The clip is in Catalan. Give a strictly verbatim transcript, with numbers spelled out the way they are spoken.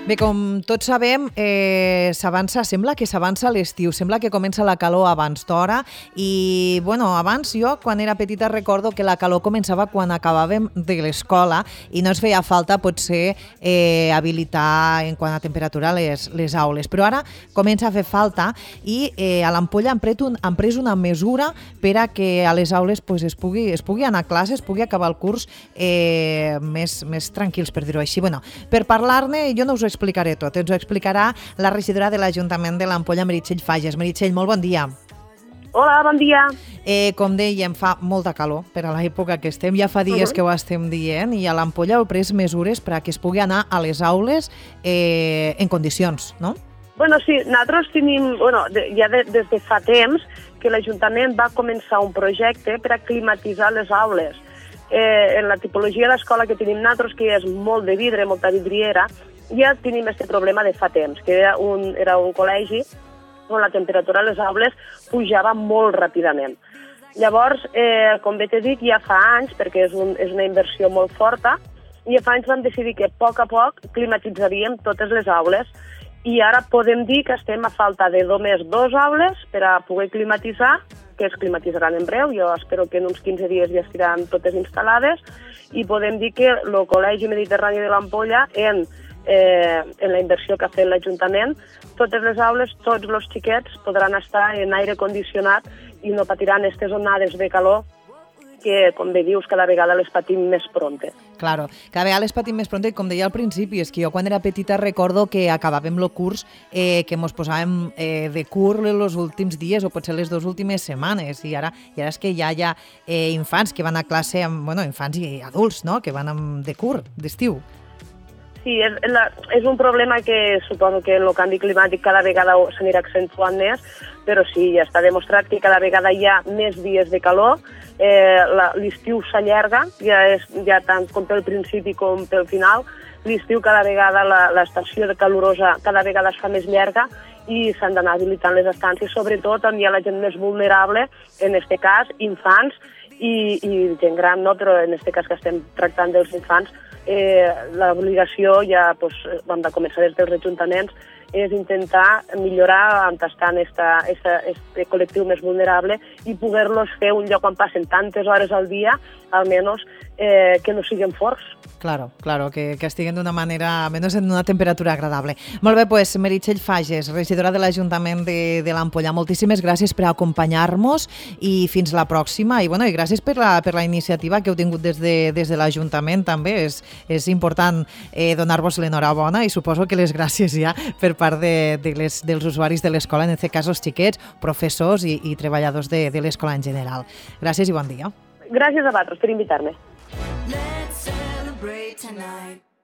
Bé, com tots sabem, eh, s'avança, sembla que s'avança l'estiu, sembla que comença la calor abans d'hora i, bueno, abans jo, quan era petita, recordo que la calor començava quan acabàvem de l'escola i no ens feia falta, potser, eh, habilitar en quant a temperatura les, les aules. Però ara comença a fer falta i eh, a l'Ampolla han pres, un, han pres una mesura per a que a les aules pues, es, pugui, es pugui anar a classe, es pugui acabar el curs eh, més, més tranquils, per dir-ho així. Bueno, per parlar-ne, jo no us ho explicaré tot, ens ho explicarà la regidora de l'Ajuntament de l'Ampolla, Meritxell Fages. Meritxell, molt bon dia. Hola, bon dia. Eh, com dèiem, fa molta calor per a l'època que estem, ja fa dies uh -huh. que ho estem dient, i a l'Ampolla heu pres mesures perquè es pugui anar a les aules eh, en condicions, no? Bueno, sí, nosaltres tenim, bueno, ja de, des de fa temps que l'Ajuntament va començar un projecte per a climatitzar les aules. Eh, en la tipologia d'escola que tenim nosaltres, que és molt de vidre, molta vidriera, ja tenim aquest problema de fa temps, que era un, era un col·legi on la temperatura a les aules pujava molt ràpidament. Llavors, eh, com bé t'he dit, ja fa anys, perquè és, un, és una inversió molt forta, i fa anys vam decidir que a poc a poc climatitzaríem totes les aules, i ara podem dir que estem a falta de només dos aules per a poder climatitzar, que es climatitzaran en breu, jo espero que en uns quinze dies ja estiran totes instal·lades, i podem dir que el Col·legi Mediterrani de l'Ampolla, en Eh, en la inversió que ha fet l'Ajuntament, totes les aules, tots els xiquets podran estar en aire condicionat i no patiran aquestes onades de calor que, com bé dius, cada vegada les patim més pronte. Claro, cada vegada les patim més pronte, i com deia al principi, és que jo quan era petita recordo que acabàvem el curs, eh, que ens posàvem eh, de curs els últims dies o potser les dues últimes setmanes, i ara, i ara és que ja hi ha eh, infants que van a classe, amb, bueno, infants i adults, no?, que van amb, de curs, d'estiu. Sí, és, la, és un problema que suposo que el canvi climàtic cada vegada s'anirà accentuant més, però sí, ja està demostrat que cada vegada hi ha més dies de calor, eh, l'estiu s'allarga, ja, és, ja tant com pel principi com pel final, l'estiu cada vegada, l'estació calorosa cada vegada es fa més llarga i s'han d'anar habilitant les estàncies, sobretot on hi ha la gent més vulnerable, en aquest cas infants i, i gent gran, no? Però en aquest cas que estem tractant dels infants, Eh, l'obligació, ja doncs, vam de començar des dels ajuntaments, és intentar millorar tastant aquest col·lectiu més vulnerable i poder-los fer un lloc on passen tantes hores al dia, almenys eh, que no siguin forts. Claro, claro, que, que estiguen d'una manera, almenys en una temperatura agradable. Molt bé, pues, Meritxell Fages, regidora de l'Ajuntament de, de l'Ampolla, moltíssimes gràcies per acompanyar-nos i fins la pròxima. I, bueno, i gràcies per la, per la iniciativa que heu tingut des de, des de l'Ajuntament també. És, és important eh, donar-vos l'enhorabona i suposo que les gràcies ja per part de, de les, dels usuaris de l'escola, en aquest cas els xiquets, professors i, i treballadors de, de l'escola en general. Gràcies i bon dia. Gràcies a vosaltres per invitar-me. Let's celebrate tonight.